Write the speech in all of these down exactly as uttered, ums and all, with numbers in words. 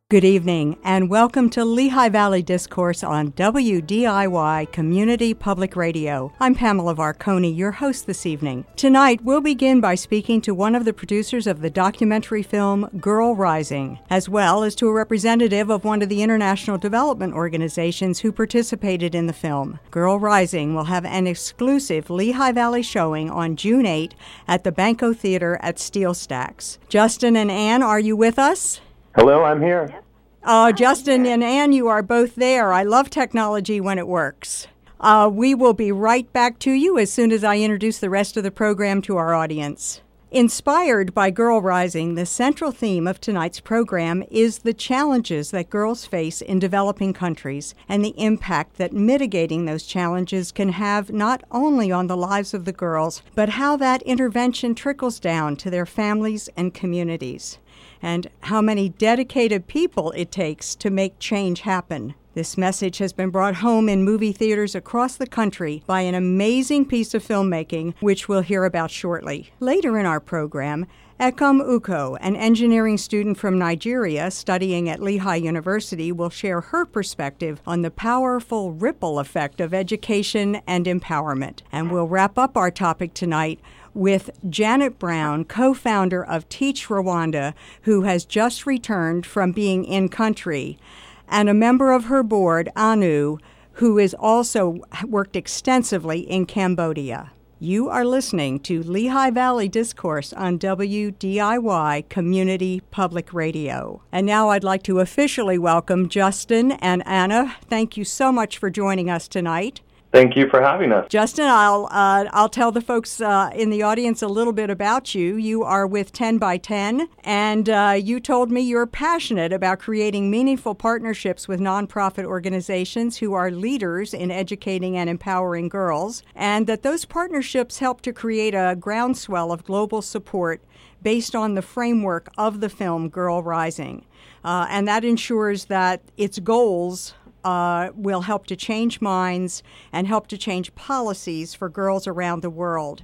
Good evening, and welcome to Lehigh Valley Discourse on W D I Y Community Public Radio. I'm Pamela Varconi, your host this evening. Tonight, we'll begin by speaking to one of the producers of the documentary film Girl Rising, as well as to a representative of one of the international development organizations who participated in the film. Girl Rising will have an exclusive Lehigh Valley showing on June eighth at the Banco Theater at Steel Stacks. Justin and Ann, are you with us? Hello, I'm here. Uh, Justin and Ann, you are both there. I love technology when it works. Uh, we will be right back to you as soon as I introduce the rest of the program to our audience. Inspired by Girl Rising, the central theme of tonight's program is the challenges that girls face in developing countries and the impact that mitigating those challenges can have not only on the lives of the girls, but how that intervention trickles down to their families and communities, and how many dedicated people it takes to make change happen. This message has been brought home in movie theaters across the country by an amazing piece of filmmaking, which we'll hear about shortly. Later in our program, Ekom Uko, an engineering student from Nigeria studying at Lehigh University, will share her perspective on the powerful ripple effect of education and empowerment. And we'll wrap up our topic tonight with Janet Brown, co-founder of Teach Rwanda, who has just returned from being in country, and a member of her board, Anu, who has also worked extensively in Cambodia. You are listening to Lehigh Valley Discourse on W D I Y Community Public Radio. And now I'd like to officially welcome Justin and Anna. Thank you so much for joining us tonight. Thank you for having us. Justin, I'll uh, I'll tell the folks uh, in the audience a little bit about you. You are with ten by ten, and uh, you told me you're passionate about creating meaningful partnerships with nonprofit organizations who are leaders in educating and empowering girls, and that those partnerships help to create a groundswell of global support based on the framework of the film Girl Rising. Uh, and that ensures that its goals Uh, will help to change minds and help to change policies for girls around the world.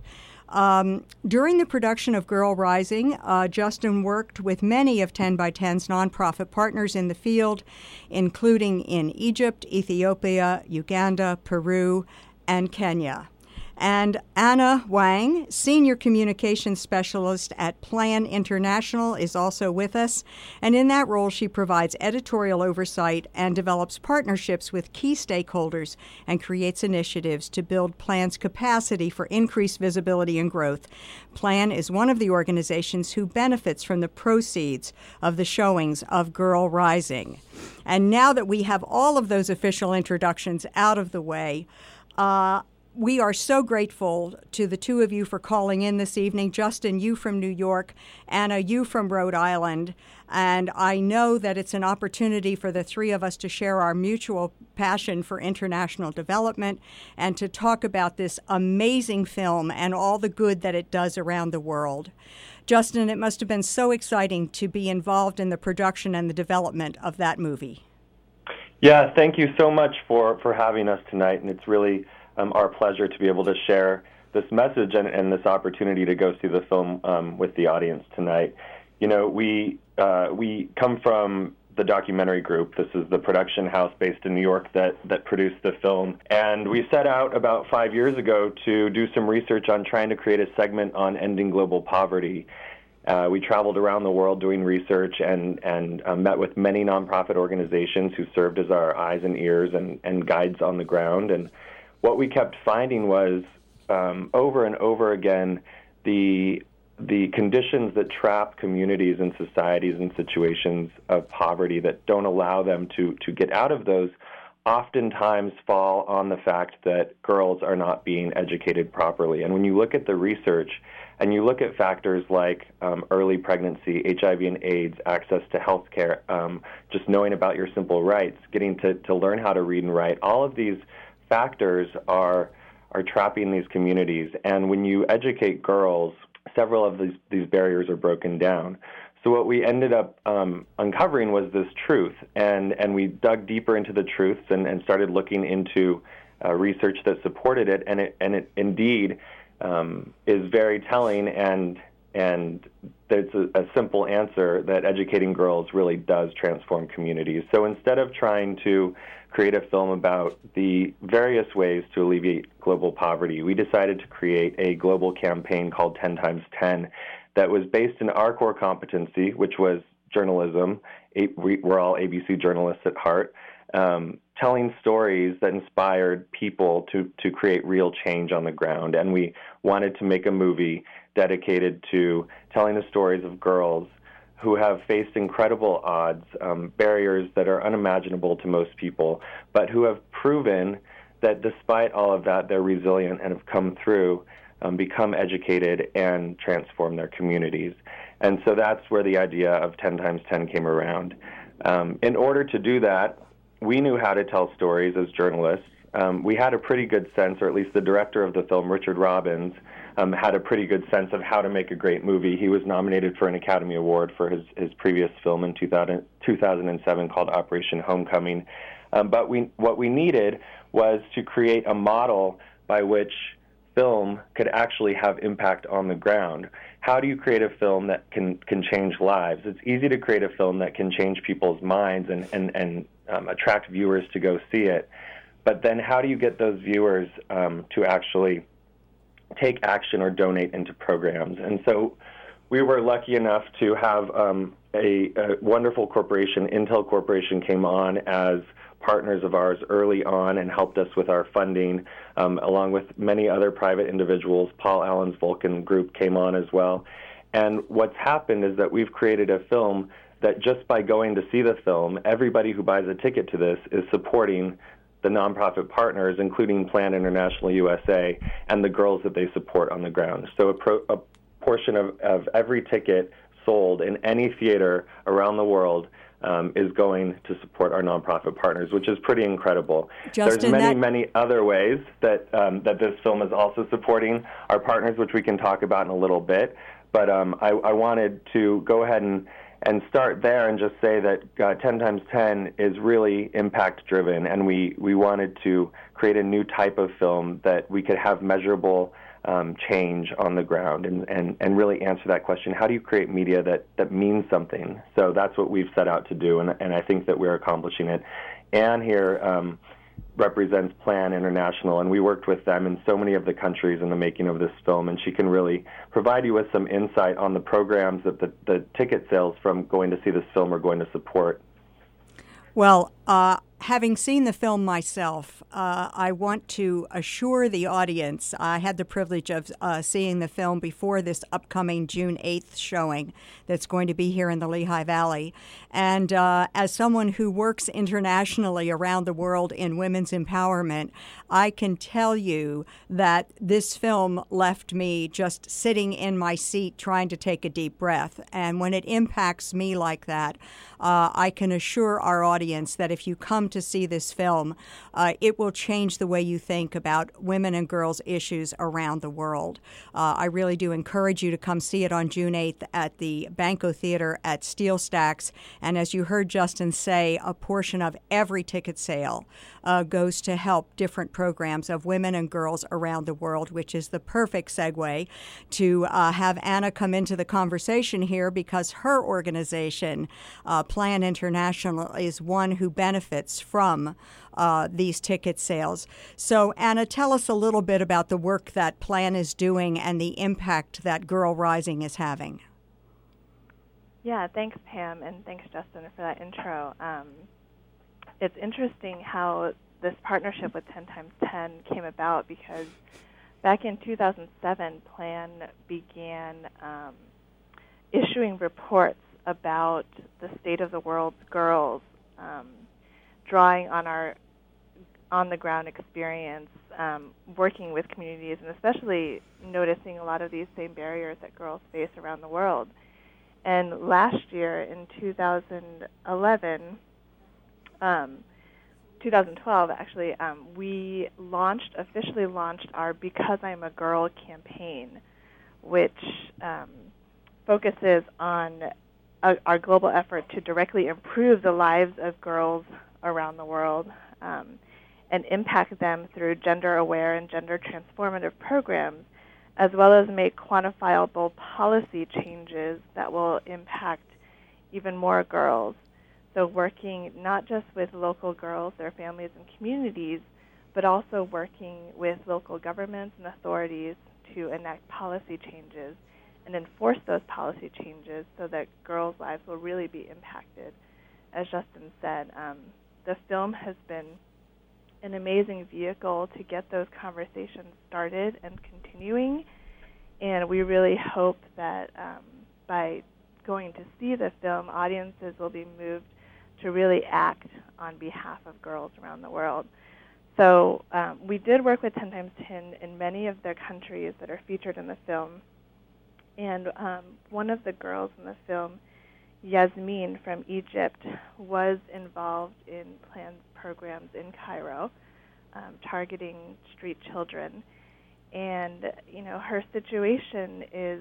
Um, during the production of Girl Rising, uh, Justin worked with many of ten by ten's nonprofit partners in the field, including in Egypt, Ethiopia, Uganda, Peru, and Kenya. And Anna Wang, Senior Communications Specialist at Plan International, is also with us. And in that role, she provides editorial oversight and develops partnerships with key stakeholders and creates initiatives to build Plan's capacity for increased visibility and growth. Plan is one of the organizations who benefits from the proceeds of the showings of Girl Rising. And now that we have all of those official introductions out of the way, uh, we are so grateful to the two of you for calling in this evening. Justin, you from New York, Anna, you from Rhode Island. And I know that it's an opportunity for the three of us to share our mutual passion for international development and to talk about this amazing film and all the good that it does around the world. Justin, it must have been so exciting to be involved in the production and the development of that movie. Yeah, thank you so much for, for having us tonight. And it's really Um, our pleasure to be able to share this message and, and this opportunity to go see the film um, with the audience tonight. You know, we uh, we come from the documentary group. This is the production house based in New York that, that produced the film. And we set out about five years ago to do some research on trying to create a segment on ending global poverty. Uh, we traveled around the world doing research and, and uh, met with many nonprofit organizations who served as our eyes and ears and, and guides on the ground. And what we kept finding was um, over and over again the the conditions that trap communities and societies in situations of poverty that don't allow them to, to get out of those oftentimes fall on the fact that girls are not being educated properly. And when you look at the research and you look at factors like um, early pregnancy, H I V and AIDS, access to health care, um, just knowing about your simple rights, getting to, to learn how to read and write, all of these factors are are trapping these communities. And when you educate girls, several of these, these barriers are broken down. So what we ended up um, uncovering was this truth, and, and we dug deeper into the truths and, and started looking into uh, research that supported it, and it and it indeed um, is very telling and and there's a, a simple answer that educating girls really does transform communities. So instead of trying to create a film about the various ways to alleviate global poverty, we decided to create a global campaign called ten times ten that was based in our core competency, which was journalism. We're all A B C journalists at heart, um, telling stories that inspired people to, to create real change on the ground. And we wanted to make a movie dedicated to telling the stories of girls who have faced incredible odds, um, barriers that are unimaginable to most people, but who have proven that despite all of that, they're resilient and have come through, um, become educated, and transform their communities. And so that's where the idea of ten times ten came around. Um, in order to do that, we knew how to tell stories as journalists. Um, we had a pretty good sense, or at least the director of the film, Richard Robbins, um, had a pretty good sense of how to make a great movie. He was nominated for an Academy Award for his, his previous film in two thousand, two thousand seven called Operation Homecoming. Um, but we, what we needed was to create a model by which film could actually have impact on the ground. How do you create a film that can, can change lives? It's easy to create a film that can change people's minds and, and, and um, attract viewers to go see it. But then how do you get those viewers um, to actually take action or donate into programs? And so we were lucky enough to have um, a, a wonderful corporation, Intel Corporation, came on as partners of ours early on and helped us with our funding, um, along with many other private individuals. Paul Allen's Vulcan Group came on as well. And what's happened is that we've created a film that just by going to see the film, everybody who buys a ticket to this is supporting the nonprofit partners, including Plan International U S A, and the girls that they support on the ground. So a, pro, a portion of, of every ticket sold in any theater around the world um, is going to support our nonprofit partners, which is pretty incredible. Justin, There's many, that... many other ways that, um, that this film is also supporting our partners, which we can talk about in a little bit. But um, I, I wanted to go ahead and And start there and just say that uh, ten times ten is really impact-driven, and we, we wanted to create a new type of film that we could have measurable um, change on the ground and, and, and really answer that question, how do you create media that, that means something? So that's what we've set out to do, and, and I think that we're accomplishing it. Anne here um, represents Plan International, and we worked with them in so many of the countries in the making of this film, and she can really provide you with some insight on the programs that the, the ticket sales from going to see this film are going to support. Well, uh, having seen the film myself, uh, I want to assure the audience, I had the privilege of uh, seeing the film before this upcoming June eighth showing that's going to be here in the Lehigh Valley. And uh, as someone who works internationally around the world in women's empowerment, I can tell you that this film left me just sitting in my seat trying to take a deep breath. And when it impacts me like that, uh, I can assure our audience that if you come to see this film, uh, it will change the way you think about women and girls issues around the world. Uh, I really do encourage you to come see it on June eighth at the Banco Theater at Steel Stacks. And as you heard Justin say, a portion of every ticket sale uh, goes to help different programs of women and girls around the world, which is the perfect segue to uh, have Anna come into the conversation here, because her organization, uh, Plan International, is one who benefits from uh, these ticket sales. So, Anna, tell us a little bit about the work that Plan is doing and the impact that Girl Rising is having. Yeah, thanks, Pam, and thanks, Justin, for that intro. Um, it's interesting how this partnership with ten times ten came about, because back in two thousand seven, Plan began um, issuing reports about the state of the world's girls, um, drawing on our on-the-ground experience, um, working with communities, and especially noticing a lot of these same barriers that girls face around the world. And last year, in two thousand eleven, um, two thousand twelve, actually, um, we launched, officially launched our Because I'm a Girl campaign, which um, focuses on a, our global effort to directly improve the lives of girls around the world um, and impact them through gender-aware and gender-transformative programs, as well as make quantifiable policy changes that will impact even more girls. So working not just with local girls, their families, and communities, but also working with local governments and authorities to enact policy changes and enforce those policy changes so that girls' lives will really be impacted. As Justin said, um, the film has been an amazing vehicle to get those conversations started and continuing, and we really hope that um, by going to see the film, audiences will be moved to really act on behalf of girls around the world. So um, we did work with ten times ten in many of the countries that are featured in the film, and um, one of the girls in the film, Yasmin from Egypt, was involved in planned programs in Cairo um, targeting street children. And, you know, her situation is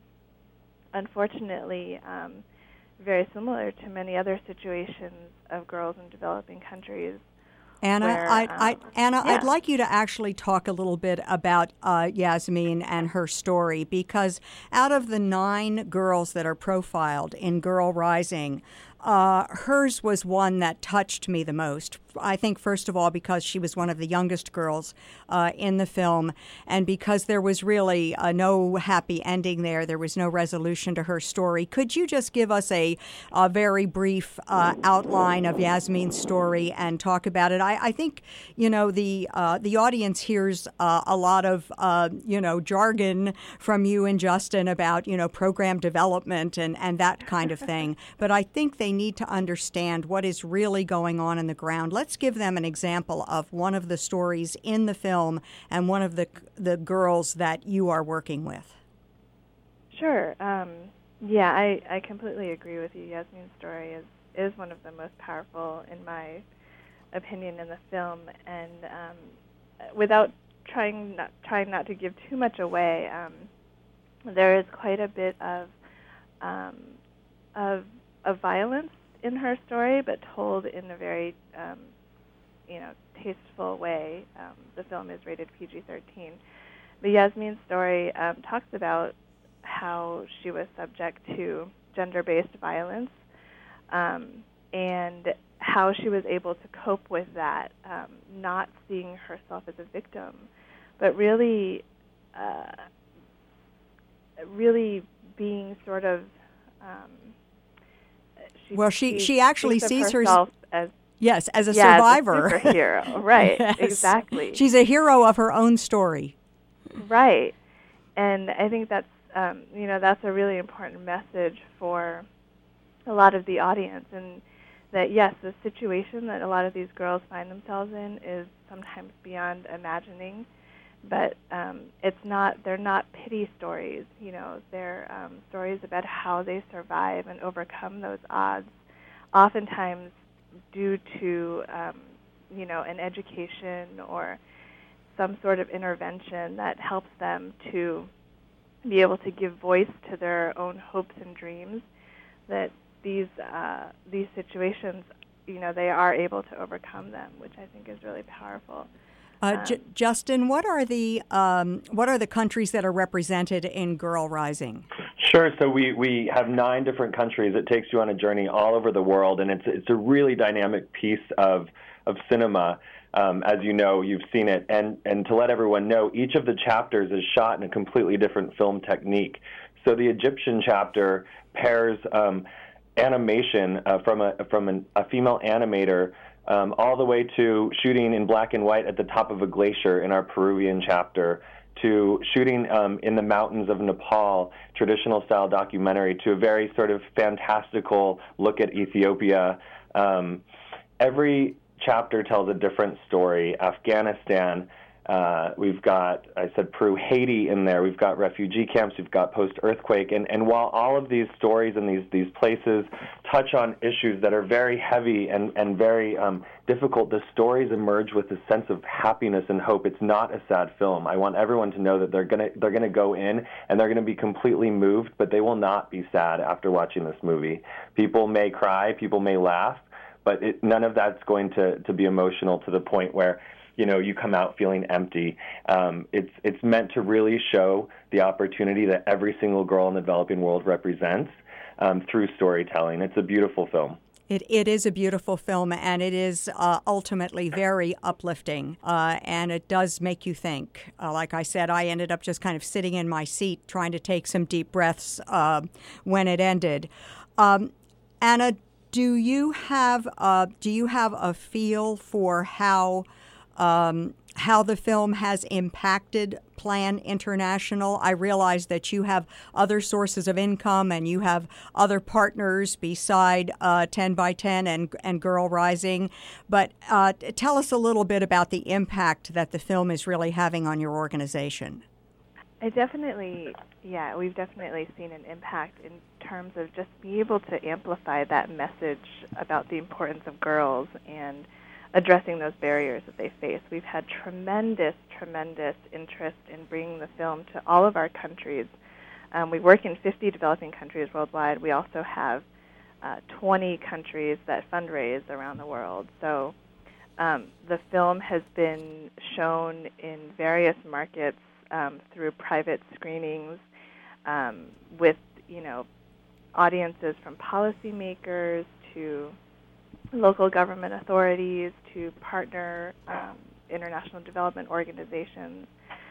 unfortunately um, very similar to many other situations of girls in developing countries. Anna, where, I, um, I, Anna, yeah. I'd like you to actually talk a little bit about uh, Yasmin and her story, because out of the nine girls that are profiled in Girl Rising, uh, hers was one that touched me the most. I think, first of all, because she was one of the youngest girls uh, in the film, and because there was really uh, no happy ending there. There was no resolution to her story. Could you just give us a, a very brief uh, outline of Yasmin's story and talk about it? I, I think, you know, the uh, the audience hears uh, a lot of, uh, you know, jargon from you and Justin about, you know, program development and, and that kind of thing. But I think they need to understand what is really going on in the ground. Let's give them an example of one of the stories in the film and one of the the girls that you are working with. Sure. Um, yeah, I, I completely agree with you. Yasmin's story is, is one of the most powerful, in my opinion, in the film. And um, without trying not, trying not to give too much away, um, there is quite a bit of um, of of violence in her story, but told in a very um, you know, tasteful way. Um, the film is rated P G thirteen. But Yasmin's story um, talks about how she was subject to gender-based violence um, and how she was able to cope with that, um, not seeing herself as a victim, but really, uh, really being sort of. Um, she, well, she she, she actually sees sees herself her as yes as a yeah, survivor, as a superhero, right? Yes. Exactly. She's a hero of her own story, right? And I think that's um, you know that's a really important message for a lot of the audience, and that yes, the situation that a lot of these girls find themselves in is sometimes beyond imagining. But um, it's not, they're not pity stories, you know, they're um, stories about how they survive and overcome those odds, oftentimes due to, um, you know, an education or some sort of intervention that helps them to be able to give voice to their own hopes and dreams, that these, uh, these situations, you know, they are able to overcome them, which I think is really powerful. Uh, J- Justin, what are the um, what are the countries that are represented in Girl Rising? Sure. So we, we have nine different countries. It takes you on a journey all over the world, and it's it's a really dynamic piece of of cinema. Um, as you know, you've seen it, and and to let everyone know, each of the chapters is shot in a completely different film technique. So the Egyptian chapter pairs um, animation uh, from a from an, a female animator. Um, all the way to shooting in black and white at the top of a glacier in our Peruvian chapter, to shooting um, in the mountains of Nepal, traditional style documentary, to a very sort of fantastical look at Ethiopia. Um, every chapter tells a different story. Afghanistan, uh, we've got, I said Peru, Haiti in there. We've got refugee camps. We've got post-earthquake. And, and while all of these stories and these, these places touch on issues that are very heavy and, and very um, difficult, the stories emerge with a sense of happiness and hope. It's not a sad film. I want everyone to know that they're gonna they're gonna go in and they're gonna be completely moved, but they will not be sad after watching this movie. People may cry, people may laugh, but it, none of that's going to, to be emotional to the point where you know, you come out feeling empty. Um, it's it's meant to really show the opportunity that every single girl in the developing world represents um, through storytelling. It's a beautiful film. It, it is a beautiful film, and it is uh, ultimately very uplifting, uh, and it does make you think. Uh, like I said, I ended up just kind of sitting in my seat trying to take some deep breaths uh, when it ended. Um, Anna, do you have uh, do you have a feel for how um, how the film has impacted Plan International? I realize that you have other sources of income and you have other partners beside uh, ten by ten and, and Girl Rising, but uh, tell us a little bit about the impact that the film is really having on your organization. I definitely, yeah, we've definitely seen an impact in terms of just being able to amplify that message about the importance of girls and addressing those barriers that they face. We've had tremendous, tremendous interest in bringing the film to all of our countries. Um, we work in fifty developing countries worldwide. We also have uh, twenty countries that fundraise around the world. So um, the film has been shown in various markets um, through private screenings um, with, you know, audiences from policymakers to local government authorities to partner um, international development organizations.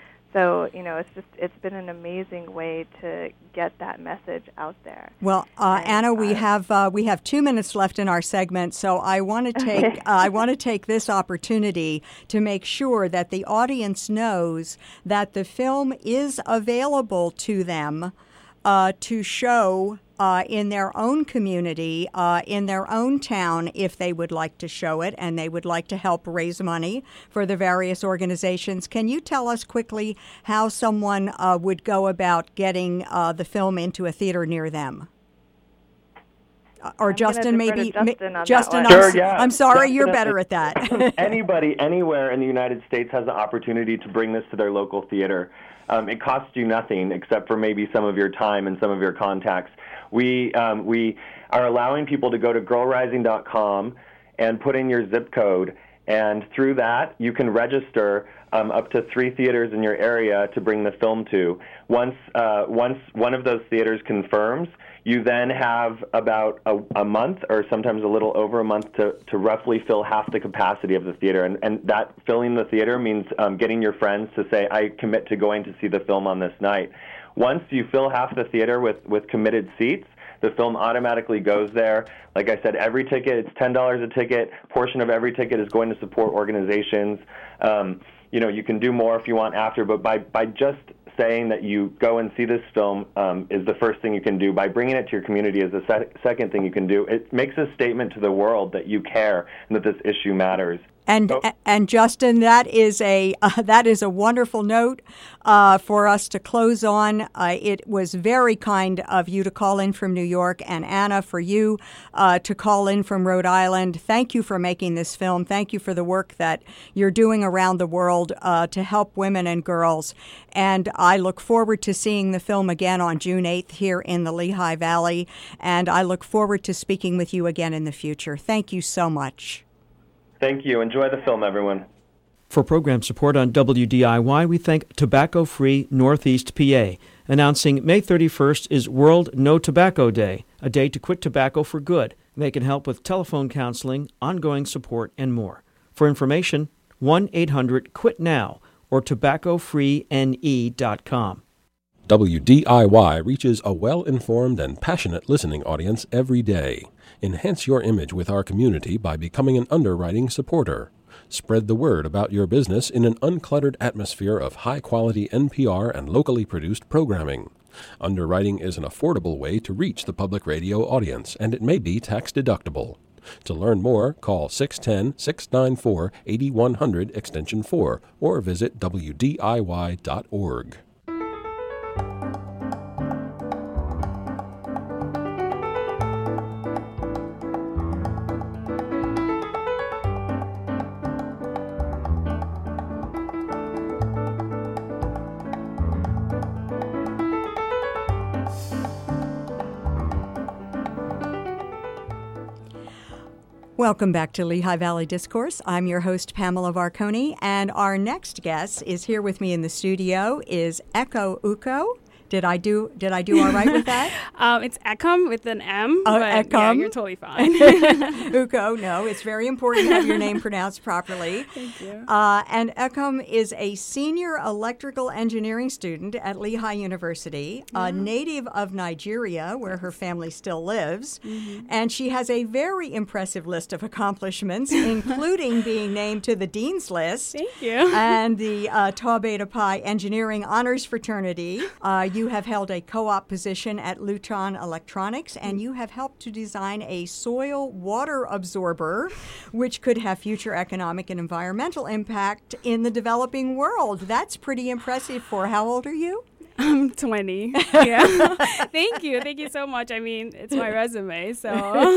So, you know, it's just, it's been an amazing way to get that message out there. Well, uh, and, Anna, we uh, have uh, we have two minutes left in our segment, so I want to take uh, I want to take this opportunity to make sure that the audience knows that the film is available to them uh, to show Uh, in their own community, uh, in their own town, if they would like to show it and they would like to help raise money for the various organizations. Can you tell us quickly how someone uh, would go about getting uh, the film into a theater near them? Uh, or I'm Justin, maybe. Justin, on Justin, that I'm, Sure, s- yeah, I'm sorry, you're definitely. better at that. Anybody, anywhere in the United States has the opportunity to bring this to their local theater. Um, it costs you nothing except for maybe some of your time and some of your contacts. We um, we are allowing people to go to girl rising dot com and put in your zip code, and through that you can register um, up to three theaters in your area to bring the film to. Once uh, once one of those theaters confirms, you then have about a, a month or sometimes a little over a month to, to roughly fill half the capacity of the theater. And, and that filling the theater means um, getting your friends to say, I commit to going to see the film on this night. Once you fill half the theater with, with committed seats, the film automatically goes there. Like I said, every ticket, it's ten dollars a ticket. Portion of every ticket is going to support organizations. Um, you know, you can do more if you want after, but by, by just saying that you go and see this film um, is the first thing you can do. By bringing it to your community is the se- second thing you can do. It makes a statement to the world that you care and that this issue matters. And Oh. and Justin, that is a uh, that is a wonderful note uh, for us to close on. Uh, it was very kind of you to call in from New York, and Anna, for you uh, to call in from Rhode Island. Thank you for making this film. Thank you for the work that you're doing around the world uh, to help women and girls. And I look forward to seeing the film again on June eighth here in the Lehigh Valley. And I look forward to speaking with you again in the future. Thank you so much. Thank you. Enjoy the film, everyone. For program support on W D I Y, we thank Tobacco Free Northeast P A, announcing May thirty-first is World No Tobacco Day, a day to quit tobacco for good. They can help with telephone counseling, ongoing support, and more. For information, one eight hundred quit now or tobacco free N E dot com. W D I Y reaches a well-informed and passionate listening audience every day. Enhance your image with our community by becoming an underwriting supporter. Spread the word about your business in an uncluttered atmosphere of high-quality N P R and locally produced programming. Underwriting is an affordable way to reach the public radio audience, and it may be tax-deductible. To learn more, call six one zero, six nine four, eight one zero zero extension four or visit W D I Y dot org. Welcome back to Lehigh Valley Discourse. I'm your host, Pamela Varconi, and our next guest is here with me in the studio is Eko Uko. Did I do Did I do all right with that? um, it's Ekom with an M. Oh, but Ekom. Yeah, you're totally fine. Uko, no, it's very important to have your name pronounced properly. Thank you. Uh, and Ekom is a senior electrical engineering student at Lehigh University, yeah. a native of Nigeria, where her family still lives. Mm-hmm. And she has a very impressive list of accomplishments, including being named to the Dean's List. Thank you. And the uh, Tau Beta Pi Engineering Honors Fraternity. Uh, you have held a co-op position at Lutron Electronics, and you have helped to design a soil water absorber, which could have future economic and environmental impact in the developing world. That's pretty impressive for, how old are you? I'm twenty. Yeah. Thank you. Thank you so much. I mean, it's my resume, so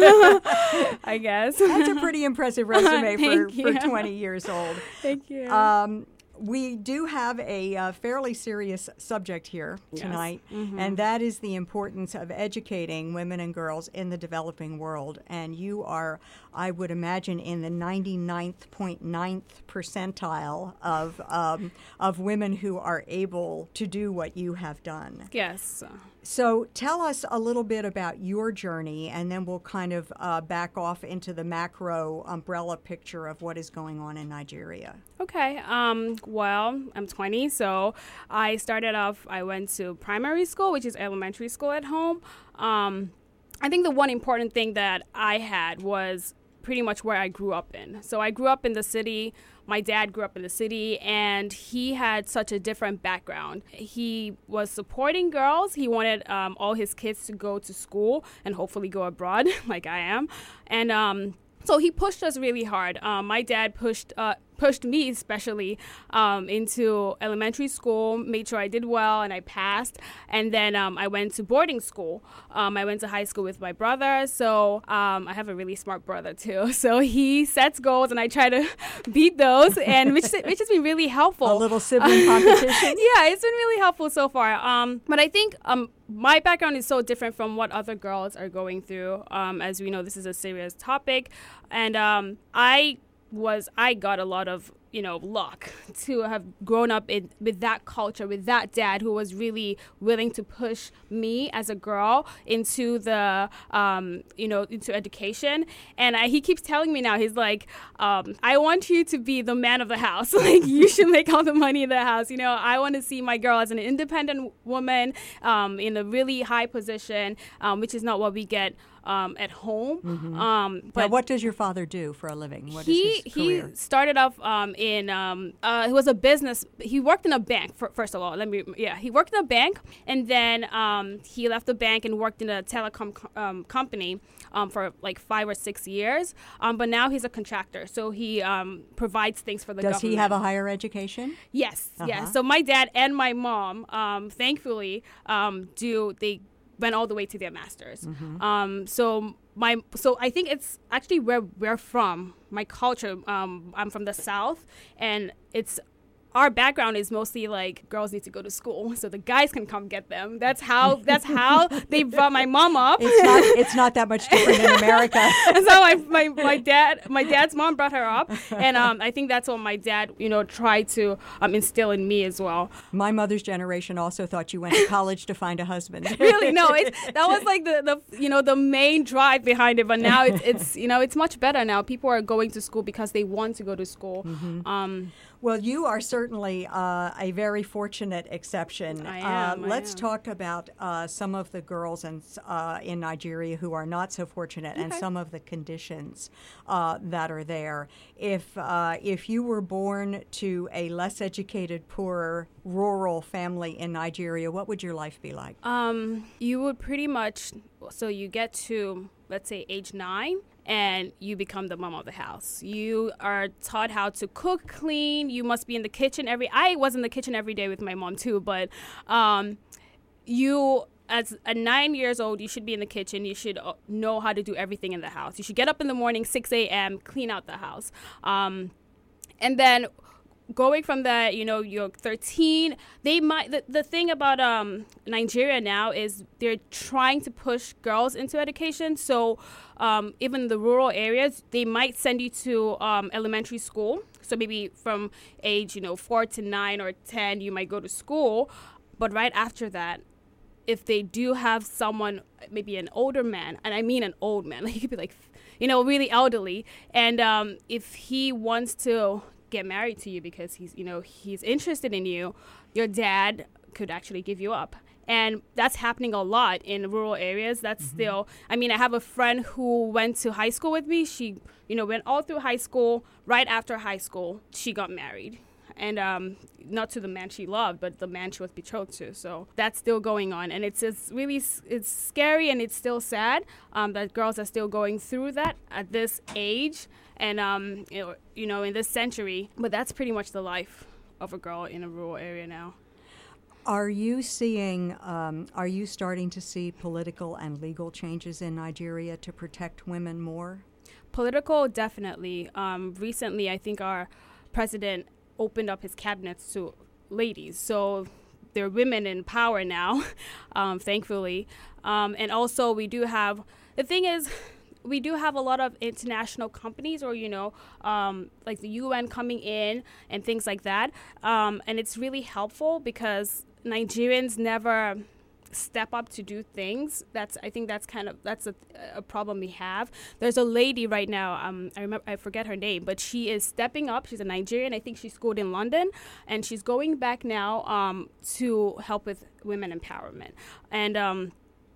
I guess. That's a pretty impressive resume for, for twenty years old. Thank you. Um, We do have a uh, fairly serious subject here tonight, yes. mm-hmm. and that is the importance of educating women and girls in the developing world. And you are, I would imagine, in the ninety-ninth point ninth percentile of um, of women who are able to do what you have done. Yes. So tell us a little bit about your journey, and then we'll kind of uh, back off into the macro umbrella picture of what is going on in Nigeria. Okay. Um, well, I'm twenty, so I started off, I went to primary school, which is elementary school at home. Um, I think the one important thing that I had was pretty much where I grew up in. So I grew up in the city. My dad grew up in the city, and he had such a different background. He was supporting girls. He wanted um, all his kids to go to school and hopefully go abroad, like I am. And um, so he pushed us really hard. Um, my dad pushed uh, pushed me especially um, into elementary school, made sure I did well and I passed. And then um, I went to boarding school. Um, I went to high school with my brother. So um, I have a really smart brother too. So he sets goals and I try to beat those, and which, which has been really helpful. A little sibling competition. Yeah, it's been really helpful so far. Um, but I think um, my background is so different from what other girls are going through. Um, as we know, this is a serious topic. And um, I was I got a lot of, you know, luck to have grown up in, with that culture, with that dad who was really willing to push me as a girl into the, um, you know, into education. And I, he keeps telling me now, he's like, um, I want you to be the man of the house. Like, you should make all the money in the house. You know, I want to see my girl as an independent woman um, in a really high position, um, which is not what we get Um, at home. Mm-hmm. Um, but now, what does your father do for a living? What he, is his career? He started off um, in, um, uh, he was a business, he worked in a bank, for, first of all, let me, yeah, he worked in a bank, and then um, he left the bank and worked in a telecom co- um, company um, for like five or six years, um, but now he's a contractor, so he um, provides things for the does government. Does he have a higher education? Yes, uh-huh. yes. So my dad and my mom, um, thankfully, um, do, they went all the way to their masters. Mm-hmm. Um, so my, so I think it's actually where we're from, my culture. Um, I'm from the South, and it's, our background is mostly like girls need to go to school so the guys can come get them. That's how that's how they brought my mom up. It's not it's not that much different in America. That's how my, my, my dad my dad's mom brought her up, and um, I think that's what my dad, you know, tried to um, instill in me as well. My mother's generation also thought you went to college to find a husband. Really? No, it's, that was like the, the you know the main drive behind it. But now it's it's you know it's much better now. People are going to school because they want to go to school. Mm-hmm. Um, Well, you are certainly uh, a very fortunate exception. I am. Uh, let's I am. talk about uh, some of the girls and, uh, in Nigeria who are not so fortunate, okay. and some of the conditions uh, that are there. If uh, if you were born to a less educated, poorer, rural family in Nigeria, what would your life be like? Um, you would pretty much, so you get to, let's say, age nine, and you become the mom of the house. You are taught how to cook, clean. You must be in the kitchen every, I was in the kitchen every day with my mom too, but um, you, as a nine years old, you should be in the kitchen. You should know how to do everything in the house. You should get up in the morning, six a.m., clean out the house. Um, and then going from that, you know, you're thirteen, they might, the, the thing about um, Nigeria now is they're trying to push girls into education. So um, even the rural areas, they might send you to um, elementary school. So maybe from age, you know, four to nine or ten, you might go to school. But right after that, if they do have someone, maybe an older man, and I mean an old man, like he could be like, you know, really elderly, and um, if he wants to get married to you because he's, you know, he's interested in you, your dad could actually give you up. And that's happening a lot in rural areas. That's mm-hmm. still, I mean, I have a friend who went to high school with me. She, you know, went all through high school. Right after high school, she got married. And um, not to the man she loved, but the man she was betrothed to. So that's still going on. And it's, it's really, it's scary and it's still sad um, that girls are still going through that at this age and, um, you know, in this century. But that's pretty much the life of a girl in a rural area now. Are you seeing, um, are you starting to see political and legal changes in Nigeria to protect women more? Political, definitely. Um, recently, I think our president opened up his cabinets to ladies. So there are women in power now, um, thankfully. Um, and also we do have, the thing is, we do have a lot of international companies or, you know, um, like the U N coming in and things like that. Um, and it's really helpful because Nigerians never step up to do things. That's I think that's kind of that's a, a problem we have. There's a lady right now, um I remember I forget her name, but she is stepping up. She's a Nigerian. I think she schooled in London, and she's going back now um to help with women empowerment. And um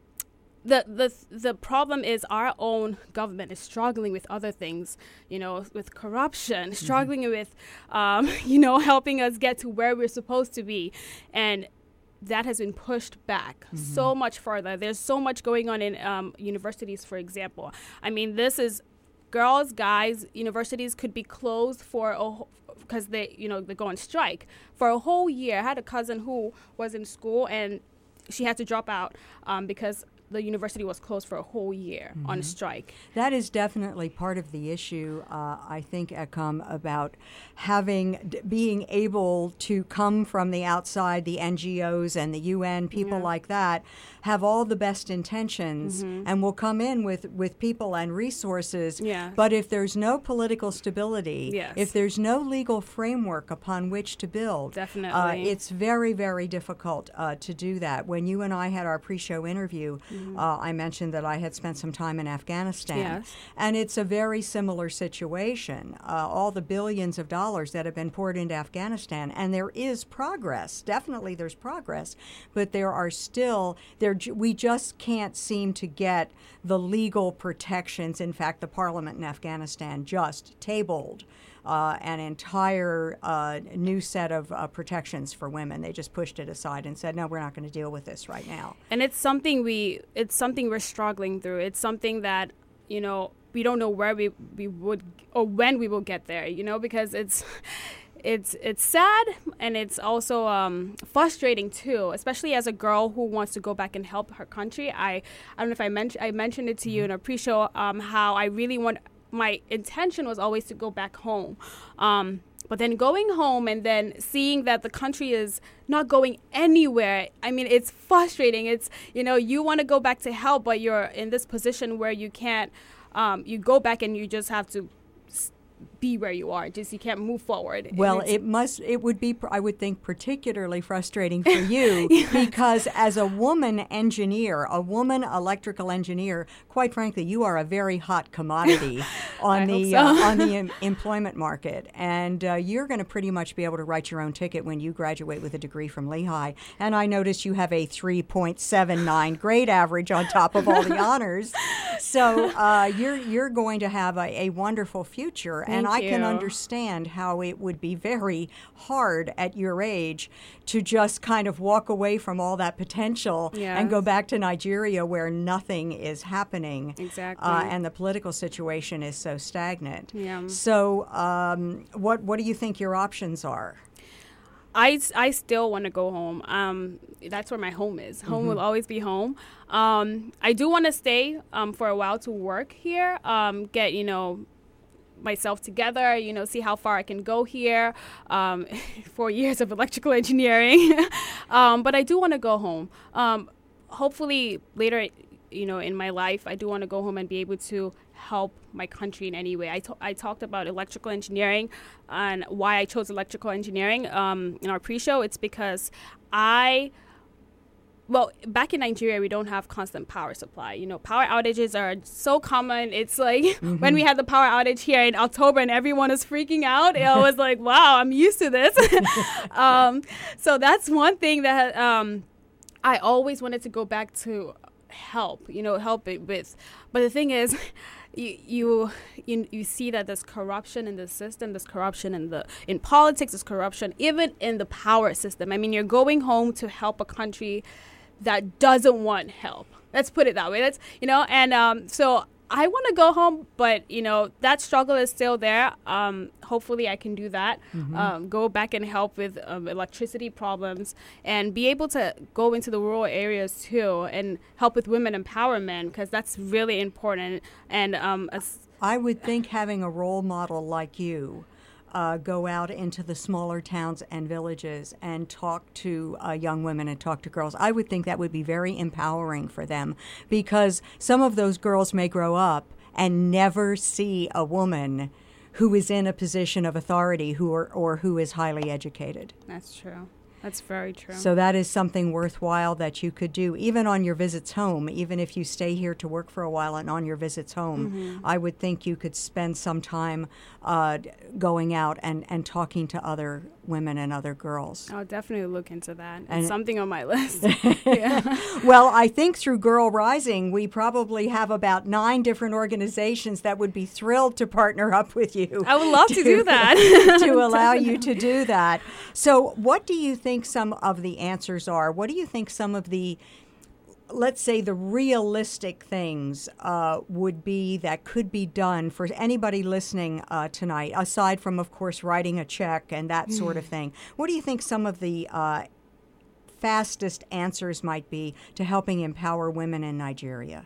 the the the problem is our own government is struggling with other things, you know, with corruption, mm-hmm. struggling with um you know, helping us get to where we're supposed to be. And that has been pushed back mm-hmm. so much further. There's so much going on in um, universities, for example. I mean, this is girls, guys, universities could be closed for a because they, you know, they go on strike for a whole year. I had a cousin who was in school and she had to drop out um, because the university was closed for a whole year mm-hmm. on strike. That is definitely part of the issue, uh, I think, Ekam, about having, d- being able to come from the outside, the N G Os and the U N, people yeah. like that, have all the best intentions mm-hmm. and will come in with, with people and resources. Yeah. But if there's no political stability, yes. if there's no legal framework upon which to build, definitely, uh, it's very, very difficult uh, to do that. When you and I had our pre-show interview, mm-hmm. Uh, I mentioned that I had spent some time in Afghanistan, yes. and it's a very similar situation. Uh, all the billions of dollars that have been poured into Afghanistan, and there is progress. Definitely, there's progress, but there are still there. We just can't seem to get the legal protections. In fact, the parliament in Afghanistan just tabled Uh, an entire uh, new set of uh, protections for women. They just pushed it aside and said, no, we're not going to deal with this right now. And it's something we, it's something we're struggling through. It's something that, you know, we don't know where we, we would, or when we will get there, you know, because it's, it's, it's sad and it's also um, frustrating too, especially as a girl who wants to go back and help her country. I, I don't know if I mentioned, I mentioned it to you in a pre-show, um, how I really want, my intention was always to go back home. Um, but then going home and then seeing that the country is not going anywhere, I mean, it's frustrating. It's, you know, you want to go back to help, but you're in this position where you can't, um, you go back and you just have to be where you are. Just you can't move forward. Well, it must. It would be, I would think, particularly frustrating for you yes. because as a woman engineer, a woman electrical engineer, quite frankly, you are a very hot commodity on the so. uh, on the em- employment market, and uh, you're going to pretty much be able to write your own ticket when you graduate with a degree from Lehigh. And I notice you have a three point seven nine grade average on top of all the honors, so uh, you're you're going to have a, a wonderful future. Thank and I you. can understand how it would be very hard at your age to just kind of walk away from all that potential yes. and go back to Nigeria where nothing is happening. Exactly. Uh, and the political situation is so stagnant. Yeah. So um, what, what do you think your options are? I, I still want to go home. Um, that's where my home is. Home mm-hmm. will always be home. Um, I do want to stay um, for a while to work here, um, get, you know, myself together, you know, see how far I can go here. Um, four years of electrical engineering. um, but I do want to go home. Um, hopefully later, you know, in my life, I do want to go home and be able to help my country in any way. I, to- I talked about electrical engineering and why I chose electrical engineering um, in our pre-show. It's because I... Well, back in Nigeria, we don't have constant power supply. You know, power outages are so common. It's like mm-hmm. when we had the power outage here in October and everyone is freaking out, I was like, wow, I'm used to this. um, so that's one thing that um, I always wanted to go back to help, you know, help it with. But the thing is, you, you you you see that there's corruption in the system, there's corruption in the in politics, there's corruption even in the power system. I mean, you're going home to help a country that doesn't want help. Let's put it that way. That's, you know, and um, so I want to go home, but, you know, that struggle is still there. Um, hopefully I can do that, mm-hmm. um, go back and help with um, electricity problems and be able to go into the rural areas too and help with women empowerment, because that's really important. And um, as I would think having a role model like you Uh, go out into the smaller towns and villages and talk to uh, young women and talk to girls. I would think that would be very empowering for them, because some of those girls may grow up and never see a woman who is in a position of authority who are, or who is highly educated. That's true. That's very true. So that is something worthwhile that you could do, even on your visits home, even if you stay here to work for a while and on your visits home. Mm-hmm. I would think you could spend some time uh, going out and, and talking to other women and other girls. I'll definitely look into that. And it's something on my list. yeah. Well, I think through Girl Rising, we probably have about nine different organizations that would be thrilled to partner up with you. I would love to, to do that. to allow you to do that. So what do you think some of the answers are? What do you think some of the, let's say, the realistic things uh, would be that could be done for anybody listening uh, tonight, aside from, of course, writing a check and that sort of thing? What do you think some of the uh, fastest answers might be to helping empower women in Nigeria?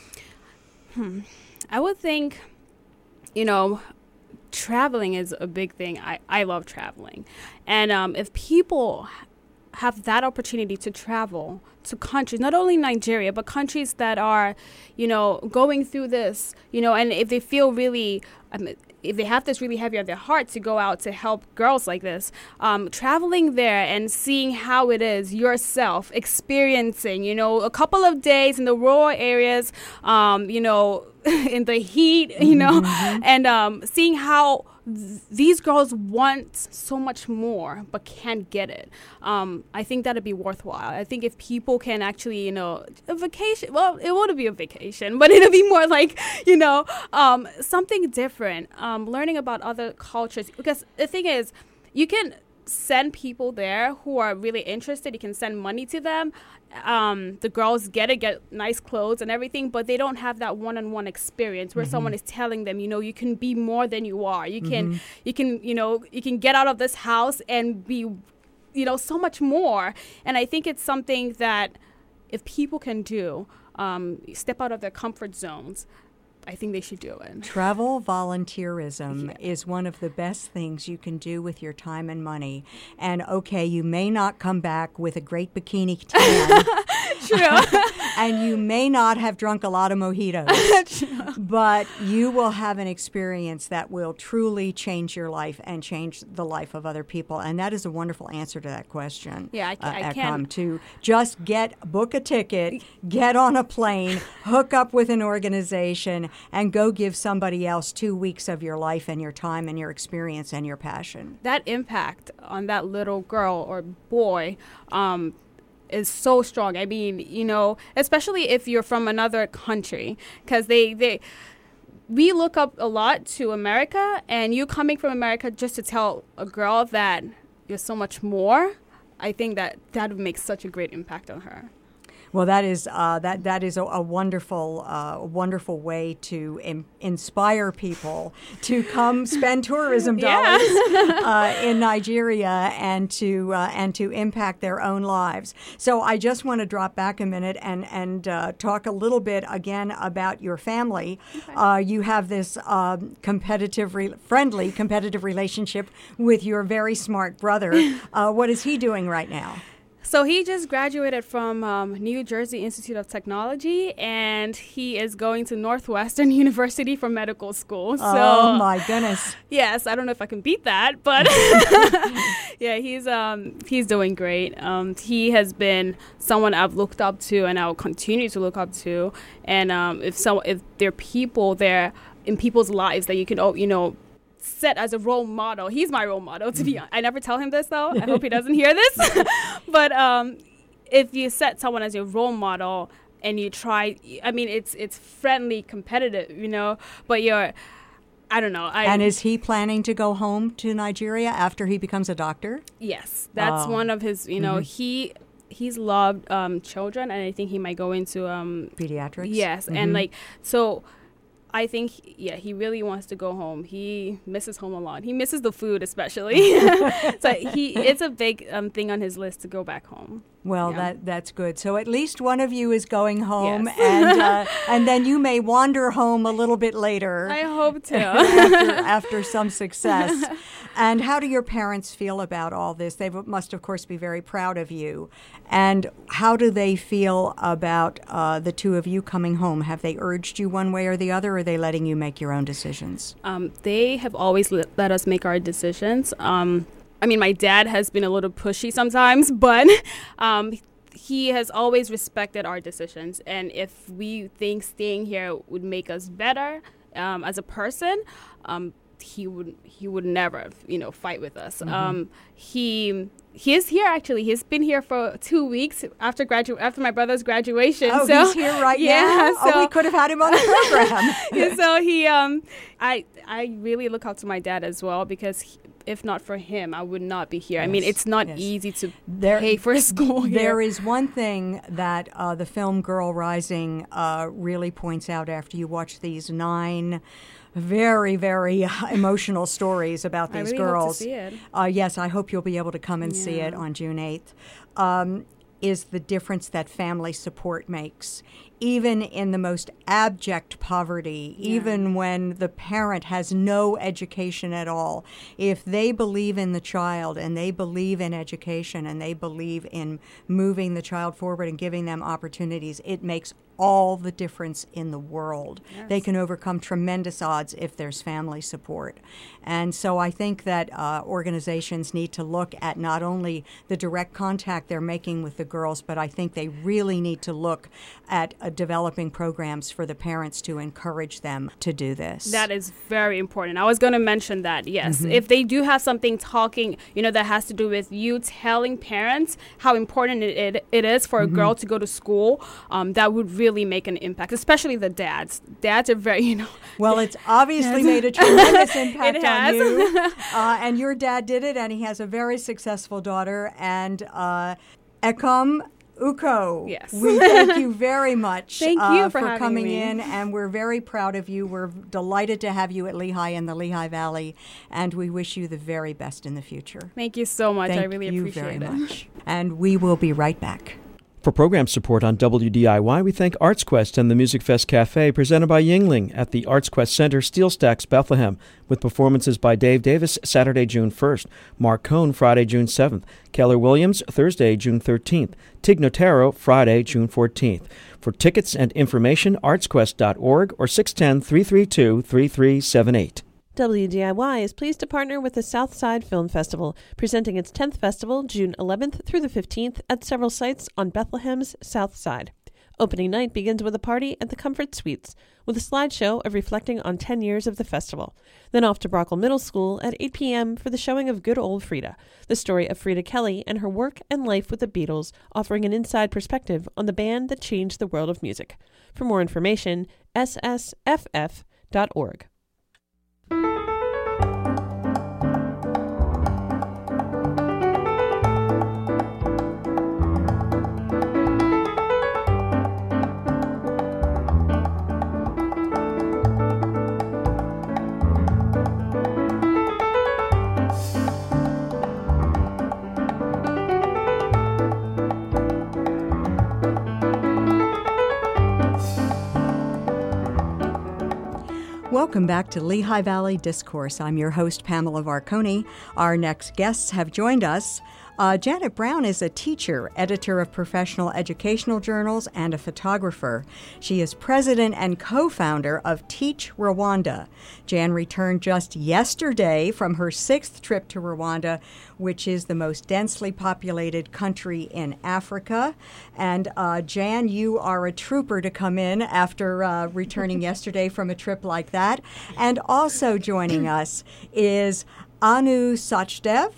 Hmm. I would think, you know, traveling is a big thing. I, I love traveling. And um, if people have that opportunity to travel to countries, not only Nigeria, but countries that are, you know, going through this, you know, and if they feel really, um, if they have this really heavy on their heart to go out to help girls like this, um, traveling there and seeing how it is yourself, experiencing, you know, a couple of days in the rural areas, um, you know, in the heat, you know, mm-hmm. and um, seeing how th- these girls want so much more but can't get it. Um, I think that'd be worthwhile. I think if people can actually, you know, a vacation, well, it wouldn't be a vacation, but it'll be more like, you know, um, something different, um, learning about other cultures. Because the thing is, you can send people there who are really interested. You can send money to them. Um, the girls get it, get nice clothes and everything, but they don't have that one-on-one experience where mm-hmm. someone is telling them, you know, you can be more than you are. You mm-hmm. can, you can, you know, you can get out of this house and be, you know, so much more. And I think it's something that if people can do, um, step out of their comfort zones, I think they should do it. Travel volunteerism yeah. is one of the best things you can do with your time and money. And okay, you may not come back with a great bikini tan. True. And you may not have drunk a lot of mojitos. True. But you will have an experience that will truly change your life and change the life of other people. And that is a wonderful answer to that question. Yeah, I, uh, I can. To just get, book a ticket, get on a plane, hook up with an organization, and go give somebody else two weeks of your life and your time and your experience and your passion. That impact on that little girl or boy um, is so strong. I mean, you know, especially if you're from another country, because they, they, we look up a lot to America, and you coming from America just to tell a girl that you're so much more, I think that that would make such a great impact on her. Well, that is uh, that that is a, a wonderful, uh, wonderful way to im- inspire people to come spend tourism dollars yeah. uh, in Nigeria and to uh, and to impact their own lives. So I just want to drop back a minute and and uh, talk a little bit again about your family. Okay. Uh, you have this um, competitive, re- friendly, competitive relationship with your very smart brother. Uh, what is he doing right now? So he just graduated from um, New Jersey Institute of Technology, and he is going to Northwestern University for medical school. So, oh, my goodness. Yes, I don't know if I can beat that, but yeah, he's um, he's doing great. Um, he has been someone I've looked up to, and I'll continue to look up to. And um, if so, if there are people there in people's lives that you can, oh, you know, set as a role model. He's my role model, to be honest. I never tell him this, though. I hope he doesn't hear this. But um, if you set someone as your role model and you try, I mean, it's it's friendly, competitive, you know, but you're, I don't know. I, and is he planning to go home to Nigeria after he becomes a doctor? Yes. That's oh. one of his, you know, mm-hmm. he... He's loved um, children, and I think he might go into um, pediatrics. Yes, mm-hmm. and like so, I think yeah, he really wants to go home. He misses home a lot. He misses the food, especially. So he it's a big um, thing on his list to go back home. Well, yeah. that that's good. So at least one of you is going home, yes. and uh, and then you may wander home a little bit later. I hope to after, after some success. And how do your parents feel about all this? They must, of course, be very proud of you. And how do they feel about uh, the two of you coming home? Have they urged you one way or the other, or are they letting you make your own decisions? Um, they have always let, let us make our decisions. Um, I mean, my dad has been a little pushy sometimes, but um, he has always respected our decisions. And if we think staying here would make us better um, as a person, um, he would he would never, you know, fight with us. Mm-hmm. Um, he he is here actually. He's been here for two weeks after gradu- after my brother's graduation. Oh, so, he's here right yeah, now. So, oh, we could have had him on the program. Yeah, so he, um, I I really look up to my dad as well, because he, if not for him, I would not be here. Yes, I mean, it's not yes. easy to there, pay for school here. There is one thing that uh, the film Girl Rising uh, really points out after you watch these nine very, very uh, emotional stories about these I really girls. hope to see it. Uh, yes, I hope you'll be able to come and yeah. see it on June eighth. Um, is the difference that family support makes. Even in the most abject poverty, yeah. even when the parent has no education at all, if they believe in the child and they believe in education and they believe in moving the child forward and giving them opportunities, it makes all the difference in the world. Yes. They can overcome tremendous odds if there's family support. And so I think that uh, organizations need to look at not only the direct contact they're making with the girls, but I think they really need to look at uh, developing programs for the parents to encourage them to do this. That is very important. I was going to mention that, yes. Mm-hmm. If they do have something talking, you know, that has to do with you telling parents how important it, it, it is for a mm-hmm. girl to go to school, um, that would really make an impact, especially the dads. Dads are very, you know. Well, it's obviously made a tremendous impact on you. Uh, and your dad did it, and he has a very successful daughter. And uh, Ekom Uko, yes. we thank you very much thank uh, you for, for coming me. in, and we're very proud of you. We're delighted to have you at Lehigh in the Lehigh Valley, and we wish you the very best in the future. Thank you so much. Thank I really you appreciate very it. much. And we will be right back. For program support on W D I Y, we thank ArtsQuest and the Music Fest Cafe, presented by Yingling at the ArtsQuest Center, Steel Stacks, Bethlehem, with performances by Dave Davis Saturday, June first, Mark Cohn Friday, June seventh, Keller Williams Thursday, June thirteenth, Tig Notaro Friday, June fourteenth. For tickets and information, artsquest dot org or six one zero, three three two, three three seven eight. W D I Y is pleased to partner with the Southside Film Festival, presenting its tenth festival June eleventh through the fifteenth at several sites on Bethlehem's South Side. Opening night begins with a party at the Comfort Suites, with a slideshow of reflecting on ten years of the festival. Then off to Brockle Middle School at eight p.m. for the showing of Good Old Frida, the story of Frida Kelly and her work and life with the Beatles, offering an inside perspective on the band that changed the world of music. For more information, s s f f dot org. Welcome back to Lehigh Valley Discourse. I'm your host, Pamela Varconi. Our next guests have joined us. Uh, Janet Brown is a teacher, editor of professional educational journals, and a photographer. She is president and co-founder of Teach Rwanda. Jan returned just yesterday from her sixth trip to Rwanda, which is the most densely populated country in Africa. And uh, Jan, you are a trooper to come in after uh, returning yesterday from a trip like that. And also joining us is Anu Sachdev.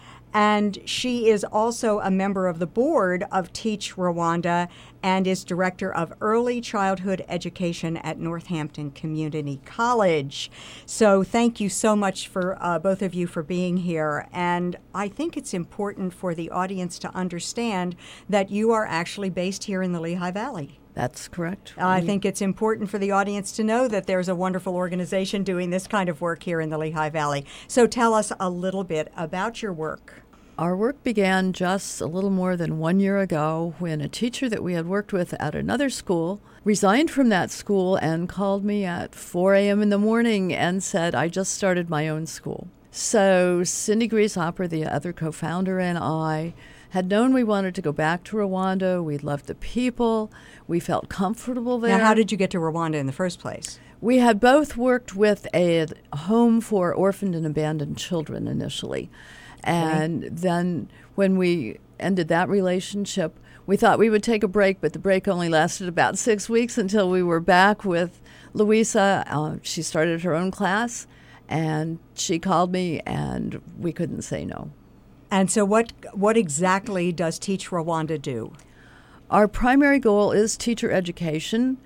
And she is also a member of the board of Teach Rwanda and is director of early childhood education at Northampton Community College. So thank you so much for uh, both of you for being here. And I think it's important for the audience to understand that you are actually based here in the Lehigh Valley. That's correct. I think it's important for the audience to know that there's a wonderful organization doing this kind of work here in the Lehigh Valley. So tell us a little bit about your work. Our work began just a little more than one year ago when a teacher that we had worked with at another school resigned from that school and called me at four a.m. in the morning and said, I just started my own school. So Cindy Grieshopper, the other co-founder, and I had known we wanted to go back to Rwanda. We loved the people. We felt comfortable there. Now, how did you get to Rwanda in the first place? We had both worked with a home for orphaned and abandoned children initially. And okay. Then when we ended that relationship, we thought we would take a break, but the break only lasted about six weeks until we were back with Louisa. Uh, she started her own class, and she called me, and we couldn't say no. And so what what exactly does Teach Rwanda do? Our primary goal is teacher education.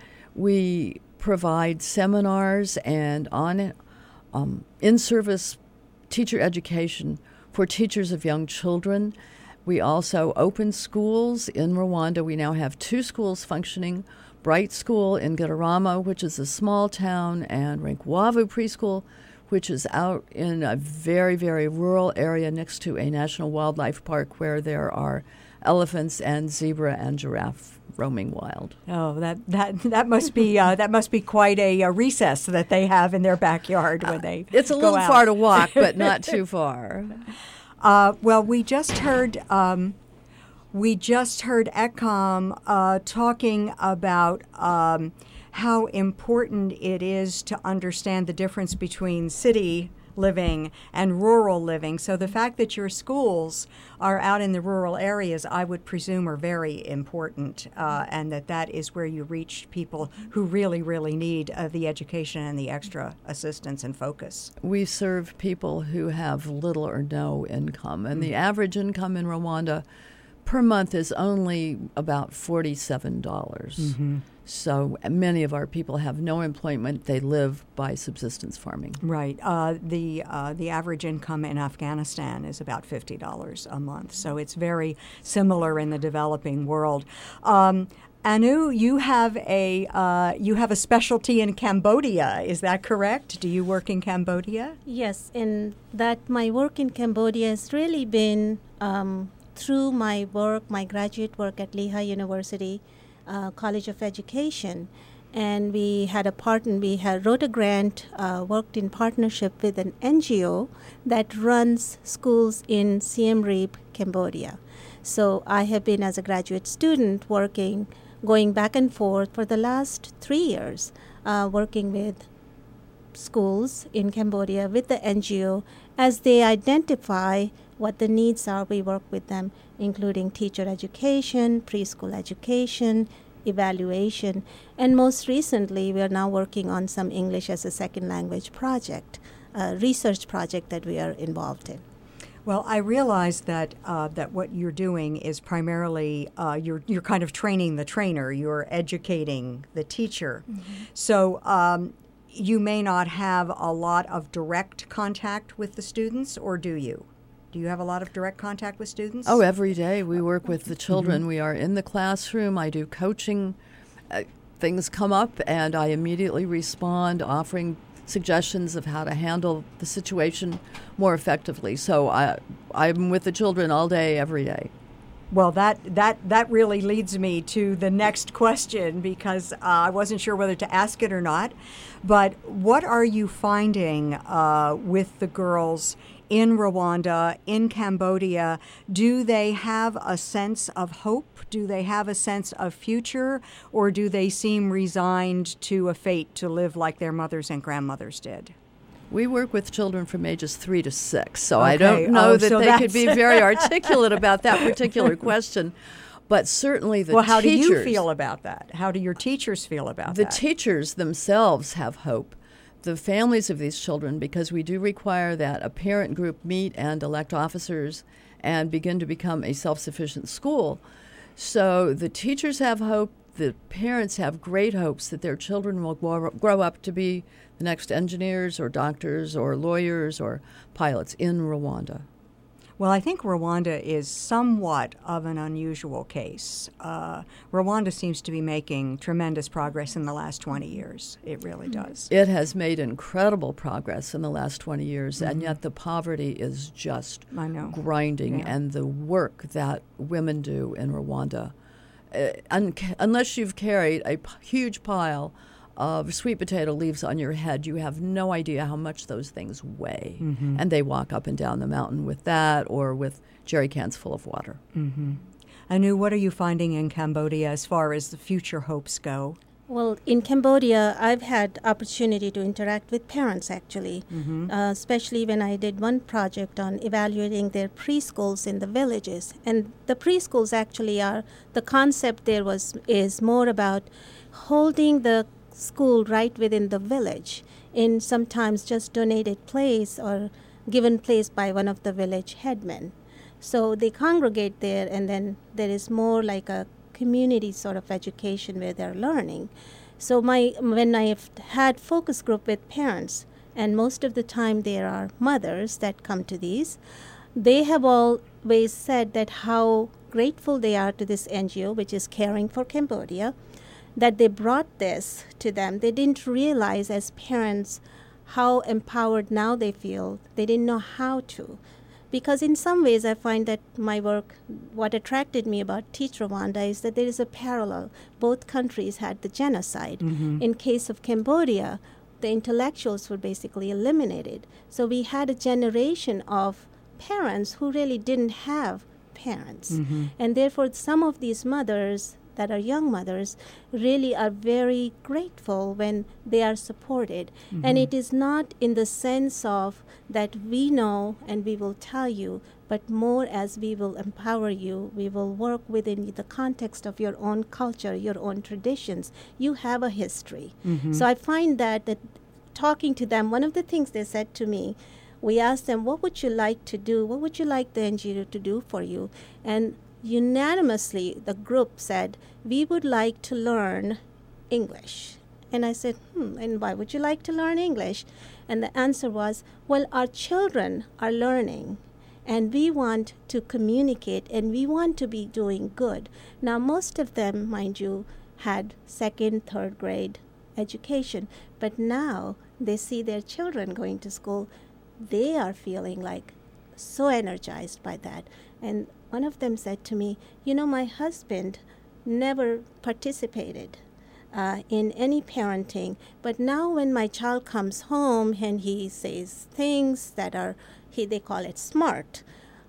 We provide seminars and on um, in-service teacher education for teachers of young children. We also open schools in Rwanda. We now have two schools functioning, Bright School in Gitarama, which is a small town, and Rinkwavu Preschool, which is out in a very, very rural area next to a national wildlife park where there are elephants and zebra and giraffe roaming wild. Oh, that that that must be uh, that must be quite a, a recess that they have in their backyard when they. Uh, it's a go little out. far to walk, but not too far. Uh, well, we just heard um, we just heard Ekam uh, talking about um, how important it is to understand the difference between city living and rural living. So the fact that your schools are out in the rural areas, I would presume, are very important, uh, and that that is where you reach people who really, really need uh, the education and the extra assistance and focus. We serve people who have little or no income, and mm-hmm. the average income in Rwanda per month is only about forty-seven dollars. Mm-hmm. So many of our people have no employment. They live by subsistence farming. Right. Uh, the uh, the average income in Afghanistan is about fifty dollars a month. So it's very similar in the developing world. Um, Anu, you have a uh, you have a specialty in Cambodia. Is that correct? Do you work in Cambodia? Yes. In that, my work in Cambodia has really been um, through my work, my graduate work at Lehigh University Uh, College of Education, and we had a partner. We had wrote a grant, uh, worked in partnership with an N G O that runs schools in Siem Reap, Cambodia. So I have been, as a graduate student, working, going back and forth for the last three years, uh, working with schools in Cambodia with the N G O as they identify what the needs are. We work with them, including teacher education, preschool education, evaluation, and most recently we are now working on some English as a second language project, a research project that we are involved in. Well, I realize that uh, that what you're doing is primarily uh, you're you're kind of training the trainer, you're educating the teacher. Mm-hmm. So um, you may not have a lot of direct contact with the students, or do you? Do you have a lot of direct contact with students? Oh, every day we work with the children. Mm-hmm. We are in the classroom. I do coaching. Uh, things come up, and I immediately respond, offering suggestions of how to handle the situation more effectively. So I, I'm with the children all day, every day. Well, that, that, that really leads me to the next question, because uh, I wasn't sure whether to ask it or not. But what are you finding uh, with the girls in Rwanda, in Cambodia? Do they have a sense of hope? Do they have a sense of future? Or do they seem resigned to a fate to live like their mothers and grandmothers did? We work with children from ages three to six, so Okay. I don't know Oh, that so they that's could be very articulate about that particular question. But certainly the well, how teachers... do you feel about that? How do your teachers feel about the that? The teachers themselves have hope. The families of these children, because we do require that a parent group meet and elect officers and begin to become a self-sufficient school. So the teachers have hope. The parents have great hopes that their children will grow, grow up to be the next engineers or doctors or lawyers or pilots in Rwanda. Well, I think Rwanda is somewhat of an unusual case. Uh, Rwanda seems to be making tremendous progress in the last twenty years. It really does. It has made incredible progress in the last twenty years, Mm-hmm. and yet the poverty is just I know. grinding, Yeah. and the work that women do in Rwanda, uh, un- unless you've carried a p- huge pile of sweet potato leaves on your head, you have no idea how much those things weigh. Mm-hmm. And they walk up and down the mountain with that or with jerry cans full of water. Mm-hmm. Anu, what are you finding in Cambodia as far as the future hopes go? Well, in Cambodia, I've had opportunity to interact with parents, actually, Mm-hmm. uh, especially when I did one project on evaluating their preschools in the villages. And the preschools actually are, the concept there was is more about holding the school right within the village in sometimes just donated place or given place by one of the village headmen. So they congregate there, and then there is more like a community sort of education where they're learning. So my when I've had focus group with parents, and most of the time there are mothers that come to these, they have always said that how grateful they are to this N G O, which is Caring for Cambodia, that they brought this to them. They didn't realize as parents how empowered now they feel. They didn't know how to. Because in some ways I find that my work, what attracted me about Teach Rwanda is that there is a parallel. Both countries had the genocide. Mm-hmm. In case of Cambodia, the intellectuals were basically eliminated. So we had a generation of parents who really didn't have parents. Mm-hmm. And therefore some of these mothers that are young mothers really are very grateful when they are supported. Mm-hmm. And it is not in the sense of that we know and we will tell you, but more as we will empower you, we will work within the context of your own culture, your own traditions. You have a history. Mm-hmm. So I find that, that talking to them, one of the things they said to me, we asked them, what would you like to do? What would you like the N G O to do for you? And unanimously, the group said, we would like to learn English. And I said, hmm, and why would you like to learn English? And the answer was, well, our children are learning, and we want to communicate, and we want to be doing good. Now, most of them, mind you, had second, third grade education, but now they see their children going to school. They are feeling like so energized by that. And one of them said to me, you know, my husband never participated uh, in any parenting, but now when my child comes home and he says things that are, he, they call it smart,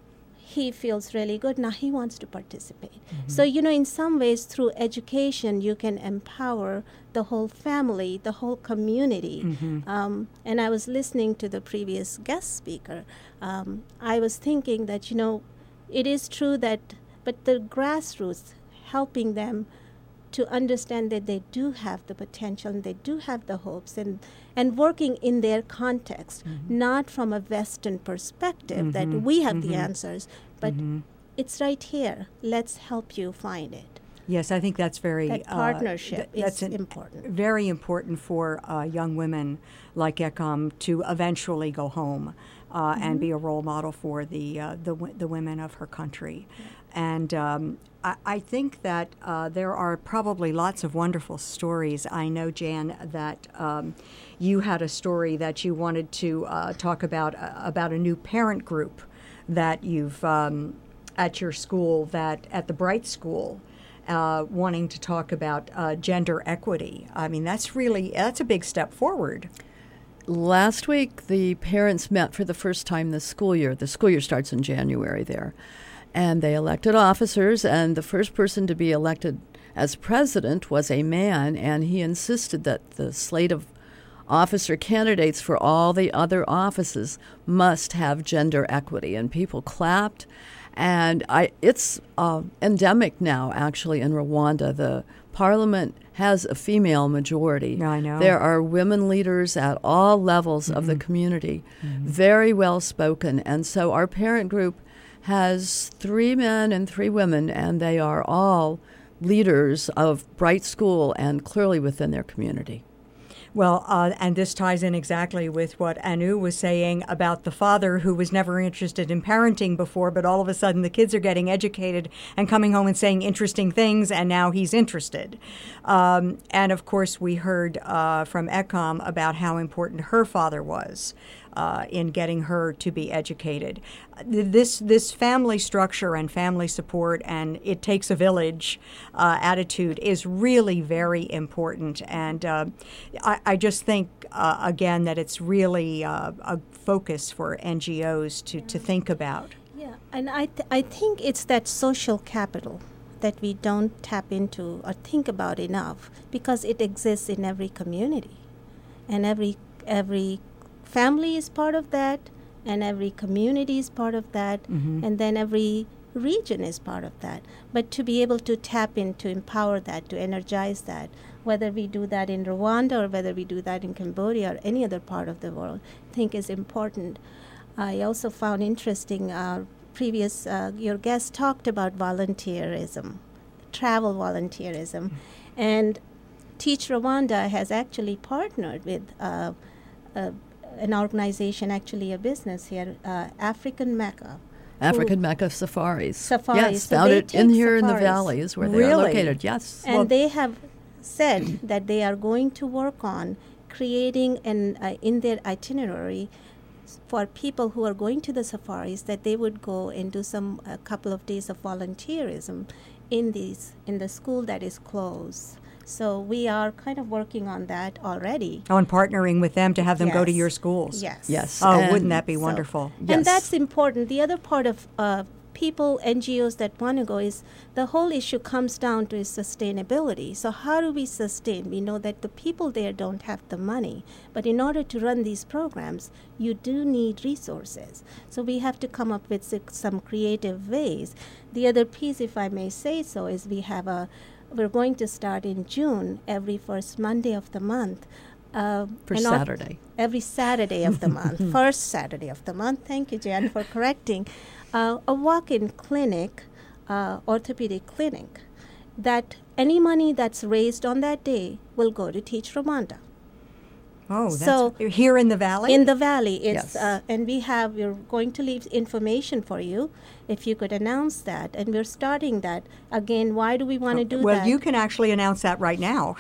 he feels really good. Now he wants to participate. Mm-hmm. So, you know, in some ways, through education, you can empower the whole family, the whole community. Mm-hmm. Um, and I was listening to the previous guest speaker. Um, I was thinking that, you know, it is true that, but the grassroots, helping them to understand that they do have the potential and they do have the hopes, and, and working in their context, mm-hmm. not from a Western perspective mm-hmm. that we have mm-hmm. the answers, but mm-hmm. it's right here. Let's help you find it. Yes, I think that's very that partnership uh, th- that's is an, important. Very important for uh, young women like Ekam to eventually go home uh, mm-hmm. and be a role model for the uh, the, w- the women of her country. Yeah. And um, I, I think that uh, there are probably lots of wonderful stories. I know, Jan, that um, you had a story that you wanted to uh, talk about uh, about a new parent group that you've um, at your school, that at the Bright School, uh, wanting to talk about uh, gender equity. I mean, that's really, that's a big step forward. Last week, the parents met for the first time this school year. The school year starts in January there. And they elected officers, and the first person to be elected as president was a man, and he insisted that the slate of officer candidates for all the other offices must have gender equity. And people clapped. And I, it's uh, endemic now, actually, in Rwanda. The parliament has a female majority. I know. There are women leaders at all levels mm-hmm. of the community, mm-hmm. very well spoken. And so our parent group has three men and three women, and they are all leaders of Bright School and clearly within their community. Well, uh, and this ties in exactly with what Anu was saying about the father who was never interested in parenting before, but all of a sudden the kids are getting educated and coming home and saying interesting things, and now he's interested. Um, and, of course, we heard uh, from Ekam about how important her father was uh, in getting her to be educated. This this family structure and family support and it takes a village uh, attitude is really very important. And uh, I, I just think, uh, again, that it's really uh, a focus for N G Os to, to think about. Yeah, and I, th- I think it's that social capital that we don't tap into or think about enough, because it exists in every community. And every every family is part of that, and every community is part of that, mm-hmm. and then every region is part of that. But to be able to tap in, to empower that, to energize that, whether we do that in Rwanda or whether we do that in Cambodia or any other part of the world, I think is important. I also found interesting, uh, previous, uh, your guest talked about volunteerism, travel volunteerism, mm-hmm. and Teach Rwanda has actually partnered with uh, uh, an organization, actually a business here, uh, African Mecca. African Mecca Safaris. Safaris. Yes, so found it in here safaris. in the valley is where they Really? are located. Yes. And well, they have said that they are going to work on creating an uh, in their itinerary for people who are going to the safaris, that they would go and do some a couple of days of volunteerism in these in the school that is closed. So we are kind of working on that already. On partnering with them to have them yes. go to your schools. Yes. Yes. Oh, and wouldn't that be so, wonderful? Yes. And that's important. The other part of uh, people, N G Os that want to go is the whole issue comes down to is sustainability. So how do we sustain? We know that the people there don't have the money. But in order to run these programs, you do need resources. So we have to come up with some creative ways. The other piece, if I may say so, is we have a We're going to start in June, every first Monday of the month. Uh, First Saturday. Every Saturday of the month. First Saturday of the month. Thank you, Jan, for correcting. Uh, a walk-in clinic, uh, orthopedic clinic, that any money that's raised on that day will go to Teach Rwanda. Oh, that's so here in the valley? In the valley. It's yes. uh, and we have, we're going to leave information for you, if you could announce that. And we're starting that. Again, why do we want to do well, that? Well, you can actually announce that right now.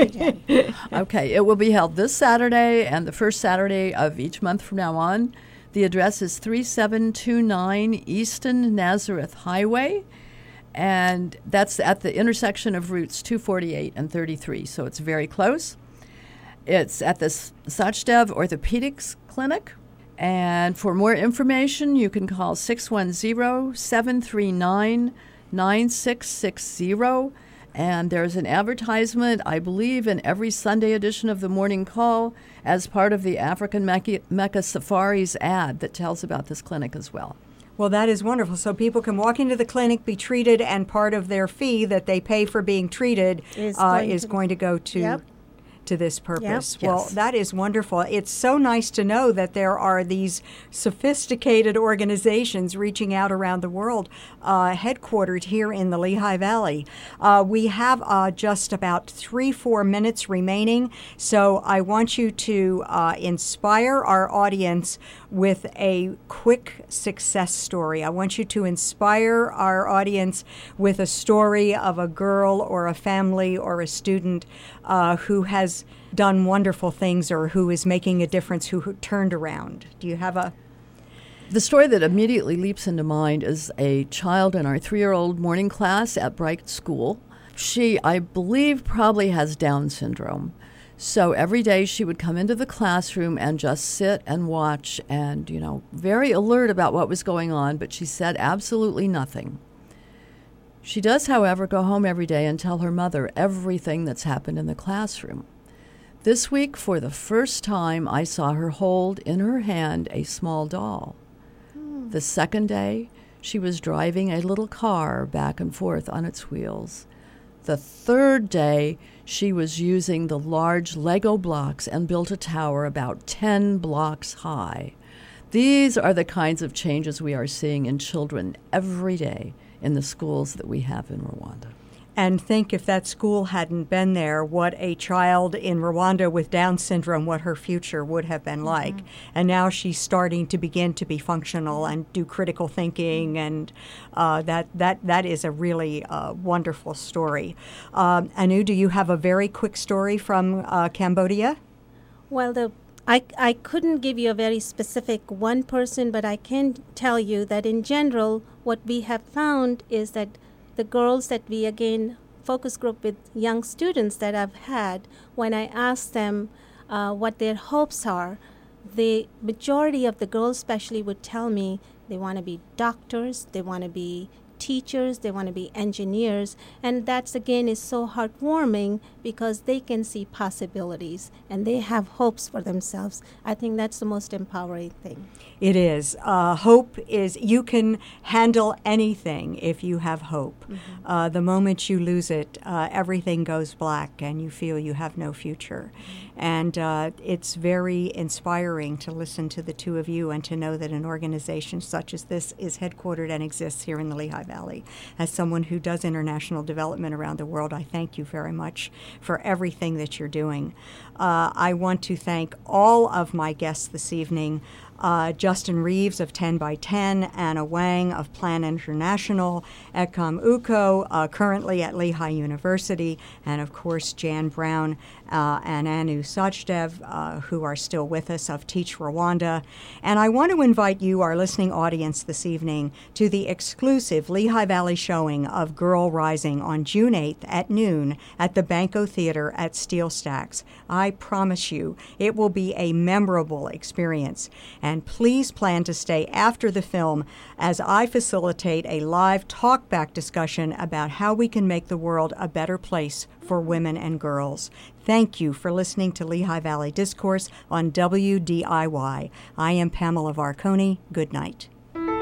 Okay, it will be held this Saturday and the first Saturday of each month from now on. The address is three seven two nine Easton Nazareth Highway, and that's at the intersection of routes two forty-eight and thirty-three, so it's very close. It's at the Sachdev Orthopedics Clinic. And for more information, you can call six one zero, seven three nine, nine six six zero. And there's an advertisement, I believe, in every Sunday edition of the Morning Call as part of the African Mecca, Mecca Safaris ad that tells about this clinic as well. Well, that is wonderful. So people can walk into the clinic, be treated, and part of their fee that they pay for being treated is, uh, going, is to going to go to... Yep. to this purpose. Yep. Well, Yes. that is wonderful. It's so nice to know that there are these sophisticated organizations reaching out around the world, uh, headquartered here in the Lehigh Valley. Uh, we have uh, just about three, four minutes remaining, so I want you to uh, inspire our audience with a quick success story. I want you to inspire our audience with a story of a girl or a family or a student uh, who has done wonderful things or who is making a difference, who, who turned around. Do you have a... the story that immediately leaps into mind is a child in our three-year-old morning class at Bright School. She, I believe, probably has Down syndrome. So every day she would come into the classroom and just sit and watch and, you know, very alert about what was going on, but she said absolutely nothing. She does, however, go home every day and tell her mother everything that's happened in the classroom. This week, for the first time, I saw her hold in her hand a small doll. Hmm. The second day, she was driving a little car back and forth on its wheels. The third day, she was using the large Lego blocks and built a tower about ten blocks high. These are the kinds of changes we are seeing in children every day in the schools that we have in Rwanda. And think if that school hadn't been there, what a child in Rwanda with Down syndrome, what her future would have been like. Mm-hmm. And now she's starting to begin to be functional and do critical thinking, and uh, that, that, that is a really uh, wonderful story. Um, Anu, do you have a very quick story from uh, Cambodia? Well, the I, I couldn't give you a very specific one person, but I can tell you that in general, what we have found is that the girls that we, again, focus group with young students that I've had, when I ask them uh, what their hopes are, the majority of the girls especially would tell me they want to be doctors, they want to be teachers, they want to be engineers, and that's, again, is so heartwarming because they can see possibilities and they have hopes for themselves. I think that's the most empowering thing. It is. Uh, hope is, you can handle anything if you have hope. Mm-hmm. Uh, the moment you lose it, uh, everything goes black and you feel you have no future. Mm-hmm. And uh, it's very inspiring to listen to the two of you and to know that an organization such as this is headquartered and exists here in the Lehigh Valley. As someone who does international development around the world, I thank you very much for everything that you're doing. Uh, I want to thank all of my guests this evening. Uh, Justin Reeves of ten by ten, Anna Wang of Plan International, Ekam Uko, uh, currently at Lehigh University, and of course Jan Brown uh, and Anu Sachdev, uh, who are still with us, of Teach Rwanda. And I want to invite you, our listening audience this evening, to the exclusive Lehigh Valley showing of Girl Rising on June eighth at noon at the Banco Theater at Steel Stacks. I promise you, it will be a memorable experience. And please plan to stay after the film as I facilitate a live talk-back discussion about how we can make the world a better place for women and girls. Thank you for listening to Lehigh Valley Discourse on W D I Y. I am Pamela Varconi. Good night.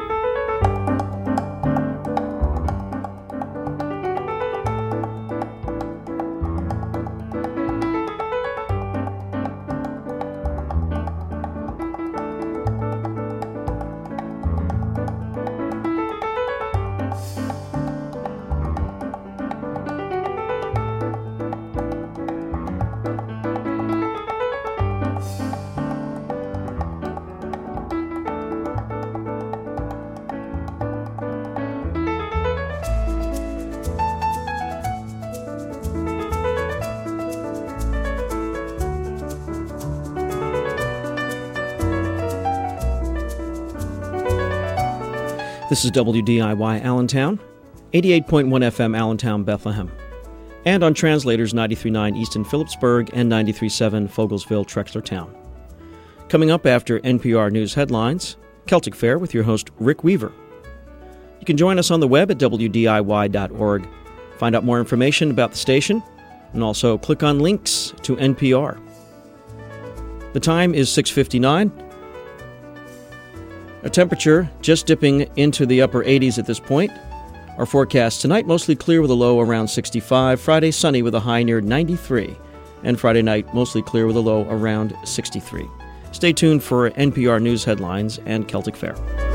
This is W D I Y Allentown, eighty-eight point one F M Allentown, Bethlehem, and on translators ninety-three point nine Easton Phillipsburg and ninety-three point seven Fogelsville, Trexlertown. Coming up after N P R News headlines, Celtic Fair with your host Rick Weaver. You can join us on the web at W D I Y dot org, find out more information about the station, and also click on links to N P R. The time is six fifty-nine. A temperature just dipping into the upper eighties at this point. Our forecast tonight, mostly clear with a low around sixty-five. Friday, sunny with a high near ninety-three. And Friday night, mostly clear with a low around sixty-three. Stay tuned for N P R News headlines and Celtic Fair.